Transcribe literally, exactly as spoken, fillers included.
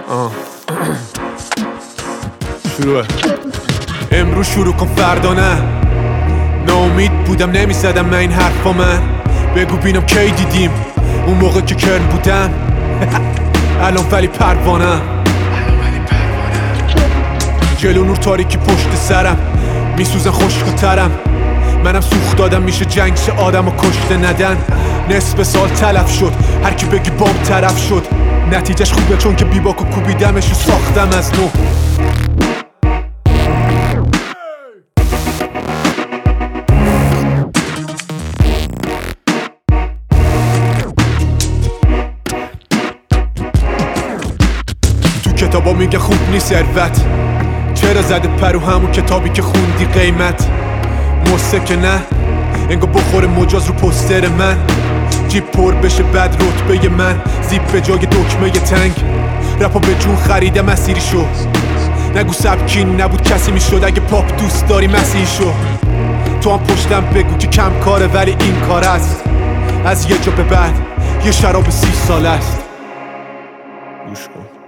آه. شروعه امروز شروع کن فردا نه. ناامید بودم نمیزدم من این حرفا من. بگو بینم کی دیدیم اون موقع که کرن بودم. الان ولی پروانم. جلو نور تاریکی پشت سرم میسوزن خشک‌ترم. منم سوخت دادم میشه جنگ شه آدم و کشته ندن. نصف سال تلف شد هر کی بگی بام طرف شد. نتیجهش خوبه چون که بیباکو کوبیدمش و ساختم از نو. تو کتابا میگه خوب نیست ثروت. چرا زده پرو همون کتابی که خوندی قیمت. مصه که نه انگا بخور مجاز رو پستر من. جیب پر بشه بد رتبه من. زیب به جای دکمه تنگ. رپا به جون خریده مسیری شو. نگو سبکین نبود کسی میشد. اگه پاپ دوست داری مسیحی شو. تو هم پشتم بگو که کم کاره ولی این کار است. از یه جا به بعد یه شراب سی سال است. گوش کن.